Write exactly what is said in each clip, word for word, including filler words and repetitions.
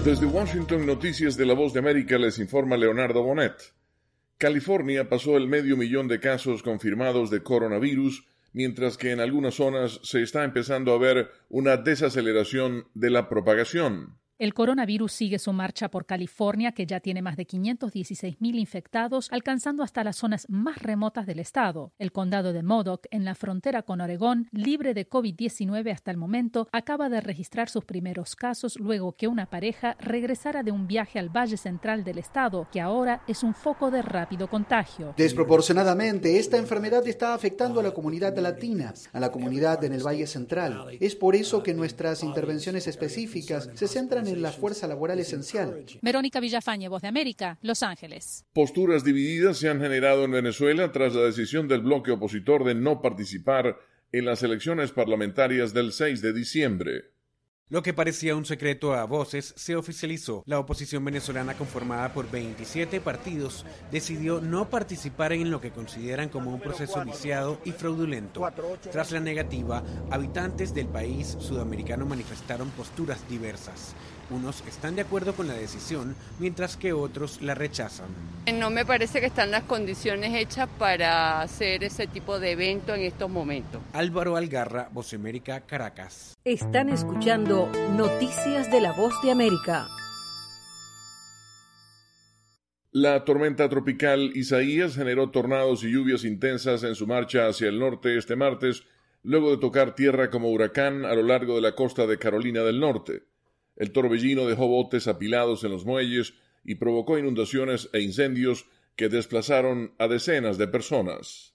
Desde Washington, Noticias de la Voz de América, les informa Leonardo Bonet. California pasó el medio millón de casos confirmados de coronavirus, mientras que en algunas zonas se está empezando a ver una desaceleración de la propagación. El coronavirus sigue su marcha por California, que ya tiene más de quinientos dieciséis mil infectados, alcanzando hasta las zonas más remotas del estado. El condado de Modoc, en la frontera con Oregón, libre de covid diecinueve hasta el momento, acaba de registrar sus primeros casos luego que una pareja regresara de un viaje al Valle Central del estado, que ahora es un foco de rápido contagio. Desproporcionadamente, esta enfermedad está afectando a la comunidad latina, a la comunidad en el Valle Central. Es por eso que nuestras intervenciones específicas se centran en la fuerza laboral esencial. Verónica Villafañe, Voz de América, Los Ángeles. Posturas divididas se han generado en Venezuela tras la decisión del bloque opositor de no participar en las elecciones parlamentarias del seis de diciembre. Lo que parecía un secreto a voces se oficializó. La oposición venezolana, conformada por veintisiete partidos, decidió no participar en lo que consideran como un proceso viciado y fraudulento. Tras la negativa, habitantes del país sudamericano manifestaron posturas diversas. Unos están de acuerdo con la decisión, mientras que otros la rechazan. No me parece que están las condiciones hechas para hacer ese tipo de evento en estos momentos. Álvaro Algarra, Voz de América, Caracas. Están escuchando Noticias de la Voz de América. La tormenta tropical Isaías generó tornados y lluvias intensas en su marcha hacia el norte este martes, luego de tocar tierra como huracán a lo largo de la costa de Carolina del Norte. El torbellino dejó botes apilados en los muelles y provocó inundaciones e incendios que desplazaron a decenas de personas.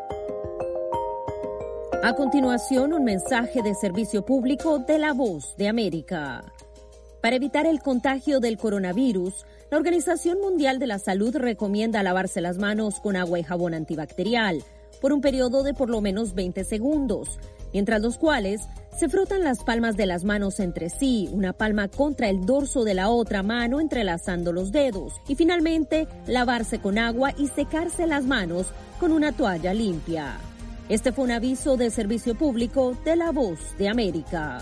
A continuación, un mensaje de servicio público de la Voz de América. Para evitar el contagio del coronavirus, la Organización Mundial de la Salud recomienda lavarse las manos con agua y jabón antibacterial por un periodo de por lo menos veinte segundos, mientras los cuales se frotan las palmas de las manos entre sí, una palma contra el dorso de la otra mano entrelazando los dedos, y finalmente lavarse con agua y secarse las manos con una toalla limpia. Este fue un aviso de servicio público de la Voz de América.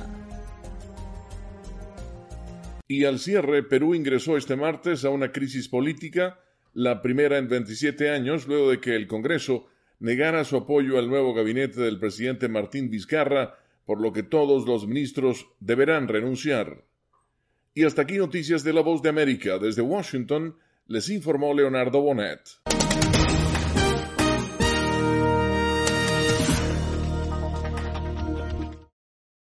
Y al cierre, Perú ingresó este martes a una crisis política, la primera en veintisiete años, luego de que el Congreso negara su apoyo al nuevo gabinete del presidente Martín Vizcarra, por lo que todos los ministros deberán renunciar. Y hasta aquí Noticias de la Voz de América. Desde Washington les informó Leonardo Bonet.